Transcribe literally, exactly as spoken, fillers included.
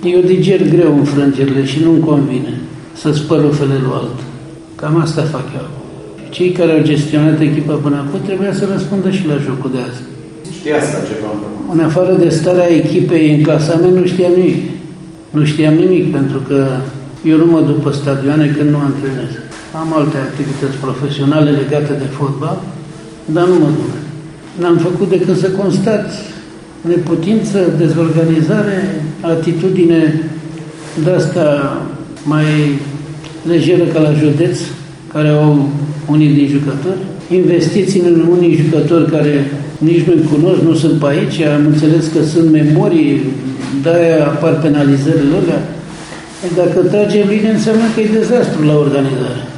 Eu diger greu înfrângerile și nu-mi convine să spăl felul altul. Cam asta fac eu. Cei care au gestionat echipa până acum trebuia să răspundă și la jocul de azi. Știa asta ceva? În afară de starea echipei în clasament, nu știam nimic. Nu știam nimic, pentru că eu nu mă duc pe stadioane când nu antrenez. Am alte activități profesionale legate de fotbal, dar nu mă duc. N-am făcut decât să constat neputință, dezorganizare, atitudine de-asta mai lejeră ca la județ, care au unii din jucători, investiții în unii jucători care nici nu-i cunosc, nu sunt pe aici, am înțeles că sunt memorii, de-aia apar penalizările alea. Dacă trage bine, înseamnă că e dezastru la organizare.